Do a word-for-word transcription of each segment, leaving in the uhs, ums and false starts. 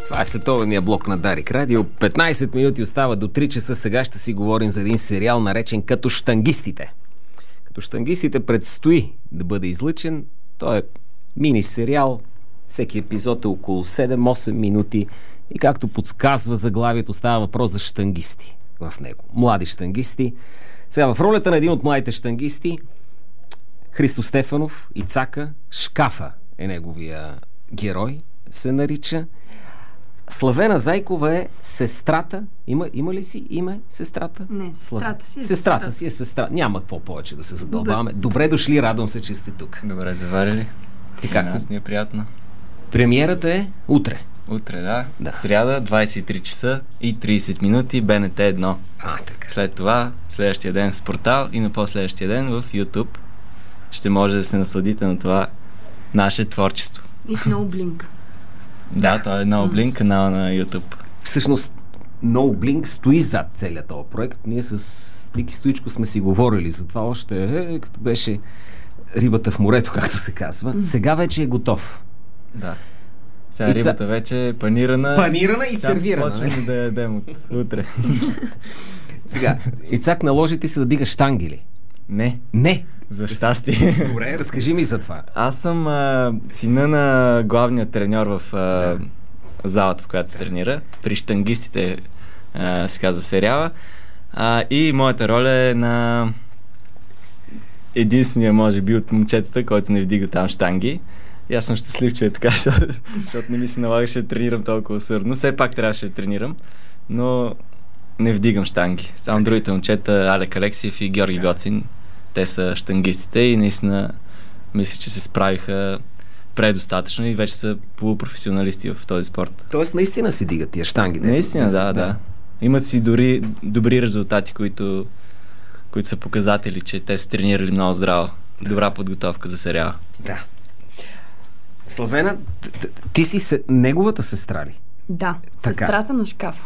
Това е световния блок на Дарик Радио. петнайсет минути остава до три часа. Сега ще си говорим за един сериал, наречен като Щангистите. Като Щангистите предстои да бъде излъчен. Той е мини-сериал. Всеки епизод е около седем-осем минути. И както подсказва заглавието, става въпрос за щангисти в него. Млади щангисти. Сега в ролята на един от младите щангисти Христо Стефанов, Ицака, Шкафа е неговия герой, се нарича. Славена Зайкова е сестрата. Има, има ли си име сестрата? Не, сестрата си е сестрата. Сестрата си е сестра. Няма какво повече да се задълбаваме. Добре, Добре дошли, радвам се, че сте тук. Добре заварили. Така, нас ни е приятно. Премиерата е утре. Утре, да. да. Сряда, двайсет и три часа и трийсет минути, Б Н Т едно. А, така. След това, следващия ден в портал и на последващия ден в YouTube ще може да се насладите на това наше творчество. И в NoBlink. Да, това е NoBlink, канала на YouTube. Всъщност, NoBlink стои зад целият този проект. Ние с Ники Стоичко сме си говорили за това още, е, като беше рибата в морето, както се казва. Mm. Сега вече е готов. Да. Сега и рибата ца... вече е панирана. Панирана и сервирана. Почваме да ядем от утре. Сега, Ицак, наложи ти се да дигаш щанги ли? Не. Не. За щастие. Добре, разкажи ми за това. Аз съм а, сина на главния треньор в а, да. залата, в която се тренира. При щангистите а, се казва сериала. А, и моята роля е на единствения, може би, от момчетата, който не вдига там щанги. И аз съм щастлив, че е така, защото, защото не ми се налагаше да тренирам толкова усърдно. Все пак трябваше да тренирам, но не вдигам щанги. Само другите момчета, Алек Алексиев и Георги Гоцин, те са щангистите и наистина мисля, че се справиха предостатъчно и вече са полупрофесионалисти в този спорт. Тоест наистина си дигат тия щанги? Наистина, да, да, да. Имат си дори добри резултати, които, които са показатели, че те са тренирали много здраво. Добра подготовка за сериала. Да. Славена, ти си се... неговата сестра ли? Да, така. Сестрата на Шкафа.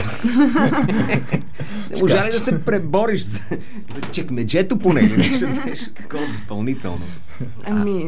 Не можа ли да се пребориш за, за чекмеджето поне? Нещо, нещо такова допълнително. Ами,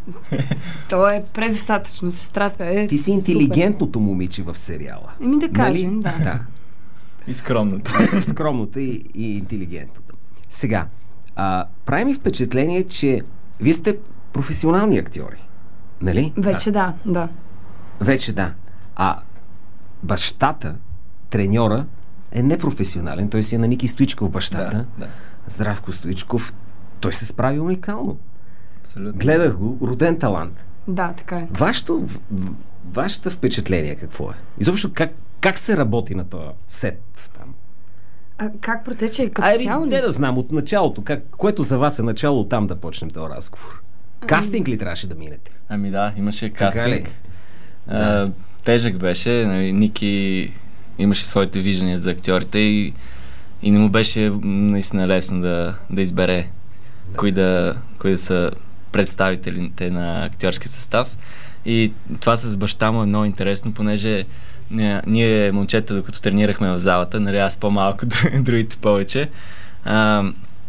то е предостатъчно. Сестрата е Ти си интелигентното момиче в сериала. Еми да кажем, нали? да. да. И скромното. Скромното и, и интелигентното. Сега, а, прави ми впечатление, че вие сте професионални актьори. Нали? Вече да, да. Вече да. А бащата, треньора, е непрофесионален. Той си е на Ники Стоичков бащата. Да, да. Здравко Стоичков. Той се справи уникално. Абсолютно. Гледах го, роден талант. Да, така е. Вашето, вашето впечатление какво е? Изобщо как, как се работи на този сет там? А как протече като а, цяло ли? Не да знам, от началото, как, което за вас е начало, оттам да почнем този разговор. Ами... Кастинг ли трябваше да минете? Ами да, имаше кастинг. А, да. Тежък беше. Ники имаше своите виждания за актьорите и, и не му беше наистина лесно да, да избере да. Кои, да, кои да са представителите на актьорски състав. И това с баща му е много интересно, понеже ние, ние момчета, докато тренирахме в залата, нали, аз по-малко, другите повече, а,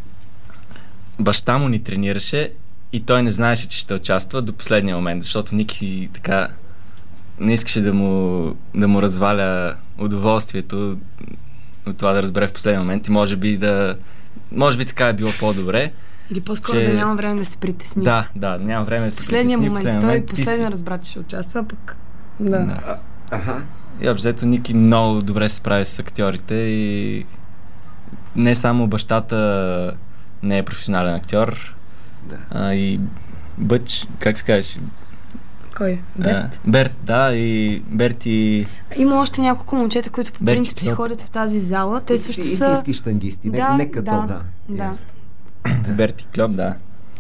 баща му ни тренираше и той не знаеше, че ще участва до последния момент, защото Ники така не искаше да му, да му разваля удоволствието от това да разбере в последния момент и може би да може би така е било по-добре. Или по-скоро че... да няма време да се притесни. Да, да, няма време да се последния притесни. Момент, последния момент. Той последния си... разбра, че ще участва, пък... Да. да. Аха. И обзето Ники много добре се справи с актьорите и не само бащата не е професионален актьор, да. а и Бъч, как се казваш? Кой? Берт? А, Берт, да, и Берт и... Има още няколко момчета, които по Берт принцип си ходят в тази зала. Те също са... Истински щангисти, да, не, не като, да. да. да. Берт и Клоп, да.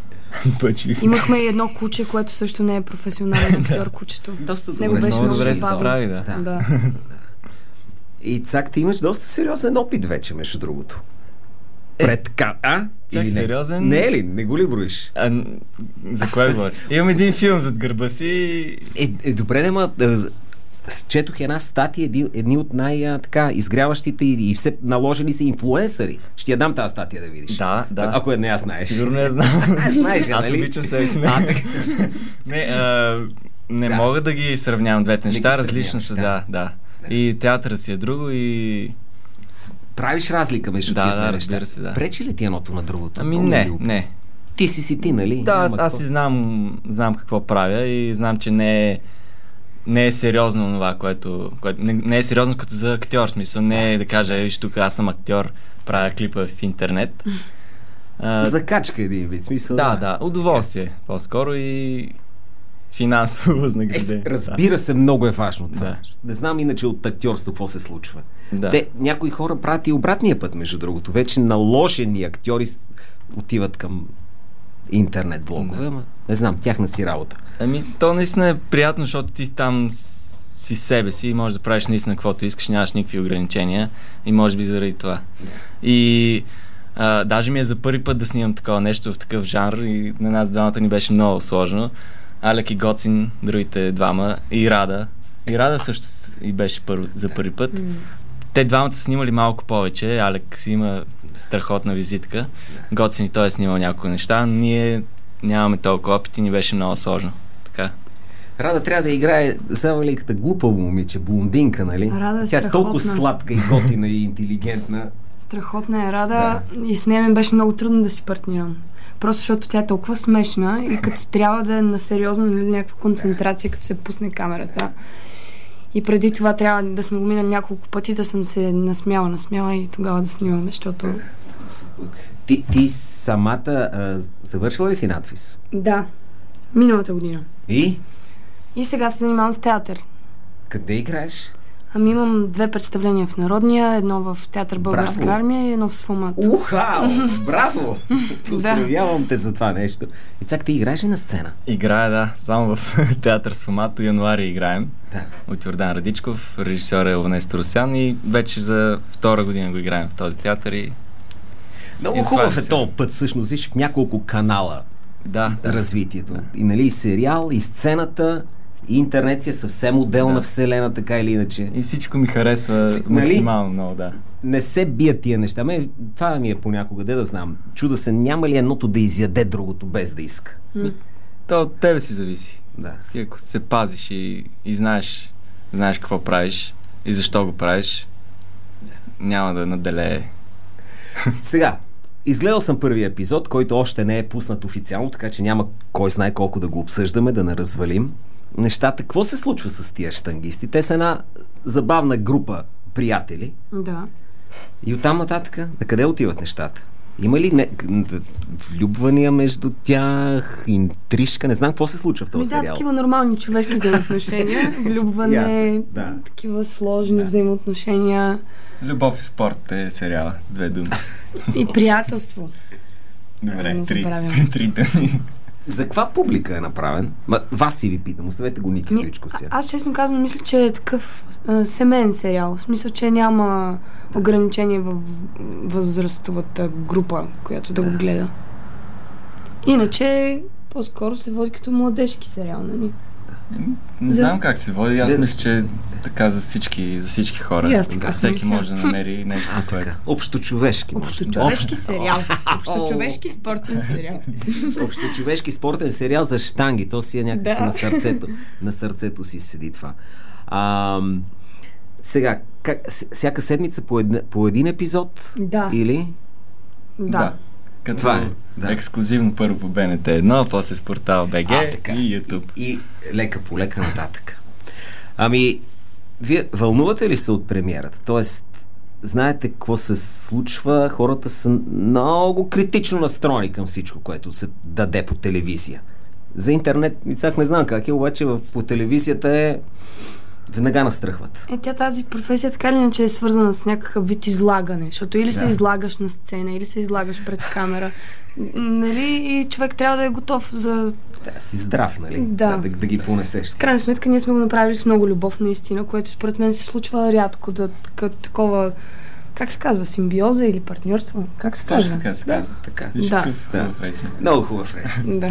Имахме и едно куче, което също не е професионален актьор, кучето. Доста с него добре, беше много много добре се забавно. справи, да. Да. да. И Цак, ти имаш доста сериозен опит вече, между другото. Е, Пред ка... А? Цак Или не? сериозен? Не е ли? Не го ли броиш? А, за кое говори? Имам един филм зад гърба си. Е, е добре, да ма... Четох една статия, едни, едни от най-така изгряващите и, и все наложили се инфлуенсъри. Ще я дам тази статия да видиш. Да, да. Ако не я знаеш. Сигурно я знам. Знаеш, Аз нали? обичам себе си. Не, не а, Не Да. мога да ги сравнявам двете Не неща, ги различно са, сравняваш, да, да. И театъра си е друго и... Правиш разлика между Да, тия да, две разбира неща. се, да. Пречи ли ти едното на другото? Ами Много не, ли? не. Ти си си ти, нали? Да, аз, Няма аз какво. си знам, знам какво правя и знам, че не е, не е сериозно това, което... което не, не е сериозно като за актьор, смисъл. Не е да кажа, виж тук аз съм актьор, правя клипа в интернет. А, Закачка един вид, смисъл. да, да, удоволствие по-скоро и финансово Е, възнаграждение. разбира се, много е важно това. Да. Не знам иначе от актьорство какво се случва. Да. Те, някои хора правят и обратния път, между другото. Вече наложени актьори с- отиват към интернет влогове, Да. ама не знам, тяхна си работа. Ами, то наистина е приятно, защото ти там с- си себе си и можеш да правиш наистина каквото искаш, нямаш никакви ограничения и може би заради това. И а, даже ми е за първи път да снимам такова нещо в такъв жанр и на нас двамата ни беше много сложно. Алек и Гоцин, другите двама, и Рада. И Рада също с- и беше първо, за първи път. Те двамата са снимали малко повече. Алек си има страхотна визитка. Гоцин и той е снимал няколко неща, но ние нямаме толкова опит и ни беше много сложно. Така. Рада трябва да играе само ли като глупаво момиче, блондинка, нали? Рада е Тя е толкова страхотна. сладка и готина и интелигентна. Страхотна е Рада и с нея ми беше много трудно да си партнирам. Просто защото тя е толкова смешна и като трябва да е на сериозно, нали, някаква концентрация, като се пусне камерата. И преди това трябва да сме го минали няколко пъти, да съм се насмяла, насмяла и тогава да снимаме, защото... Ти, ти самата а, завършила ли си надпис? Да, миналата година. И? И сега се занимавам с театър. Къде играеш? Ами имам две представления в Народния, едно в театър Българска Браво. армия и едно в Сфомат. Ухао! Браво! Поздравявам те за това нещо. И цак, ти играеш ли на сцена? Играя, да, само в театър Сомато, януари играем. Да. От Йордан Радичков, режисьор е Овнесто Русян и вече за втора година го играем в този театър и... Много И хубав това е е този път, всъщност, виж, в няколко канала Да, да. развитието. И нали, и сериал, и сцената, и интернет си е съвсем отделна Да. вселена, така или иначе. И всичко ми харесва Си- нали? максимално много, да. Не се бият тия неща. Ме, това ми е понякога, де да знам. Чуда се, няма ли едното да изяде другото без да иска. М. То от тебе си зависи. Да. Ти ако се пазиш и, и знаеш, знаеш какво правиш и защо го правиш, няма да наделее. Сега, изгледал съм първия епизод, който още не е пуснат официално, така че няма кой знае колко да го обсъждаме, да не развалим нещата. Какво се случва с тия щангисти? Те са една забавна група приятели. Да. И оттам нататък, на къде отиват нещата? Има ли не, влюбвания между тях, интрижка, не знам какво се случва в този Ми да, сериал. такива нормални човешки взаимоотношения, влюбване, Ясно, да. такива сложни Да. взаимоотношения Любов и спорт е сериала с две думи. и приятелство. Да Добре, не три, забравям. три думи. За каква публика е направен? Ма, вас си ви питам, оставете го Ники Ми, Стоичков а- сега. аз честно казвам, мисля, че е такъв а, семейен сериал. В смисъл, че няма ограничение в възрастовата група, която да го гледа. Иначе, по-скоро се води като младежки сериал, нали? Не За- знам как се води. Аз Да. мисля, че е така за всички, за всички хора. И аз така Да, си всеки мисля. може да намери нещо, А, което... така. Общочовешки. може. Общочовешки сериал. Общочовешки спортен сериал. Общочовешки спортен сериал за щанги. То си е някакси Да. на сърцето. На сърцето си седи това. А, сега, как, с- всяка седмица по, една, по един епизод? Да. Или? Да. Като Това е, да. ексклюзивно първо по Б Н Т едно, после с портал БГ А, така. и YouTube. И лека по лека нататък. Ами, вие вълнувате ли се от премиерата? Тоест, знаете какво се случва, хората са много критично настроени към всичко, което се даде по телевизия. За интернет, ницак не знам как е, обаче в- по телевизията е веднага настръхват. Е, тя тази професия така или иначе е свързана с някакъв вид излагане, защото или се Да. излагаш на сцена, или се излагаш пред камера. Нали? И човек трябва да е готов за... Да, си здрав, нали? Да. да, да ги понесеш. В крайна сметка ние сме го направили с много любов наистина, което според мен се случва рядко да така, такова... Как се казва? Симбиоза или партньорство? Как се Точно казва? така се Да, казва. така. Виж Да. какъв Да. хубав речен. Много хубав реч. Да.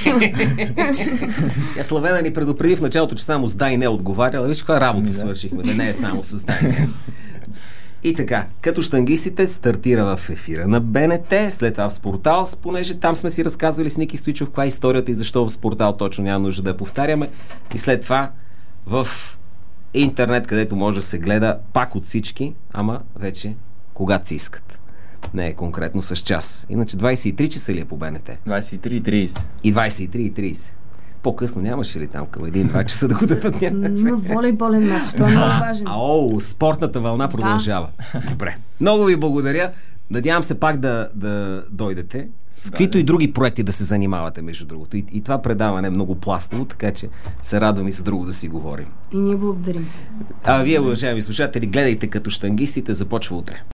Тя Славена ни предупреди в началото, че само с да и не отговаряла. Виж каква работа Ами да. свършихме, да не е само с да и не. И така, като щангистите стартира в ефира на БНТ, след това в Спортал, понеже там сме си разказвали с Ники Стоичов каква е историята и защо в Спортал точно няма нужда да я повтаряме. И след това в интернет, където може да се гледа пак от всички, ама вече когато си искат. Не е конкретно с час. Иначе двайсет и три часа ли е по БНТ? двайсет и три и трийсет. И двайсет и три и трийсет. По-късно нямаше ли там към един-два часа да го дадат? Има волейболен матч, той е много важен. Ао, спортната вълна продължава. Да. Добре. Много ви благодаря. Надявам се пак да, да дойдете. С каквито и други проекти да се занимавате, между другото. И, и това предаване е много пластово, така че се радвам и с друго да си говорим. И ние благодарим. А вие, уважаеми слушатели, гледайте като щангистите, започва утре.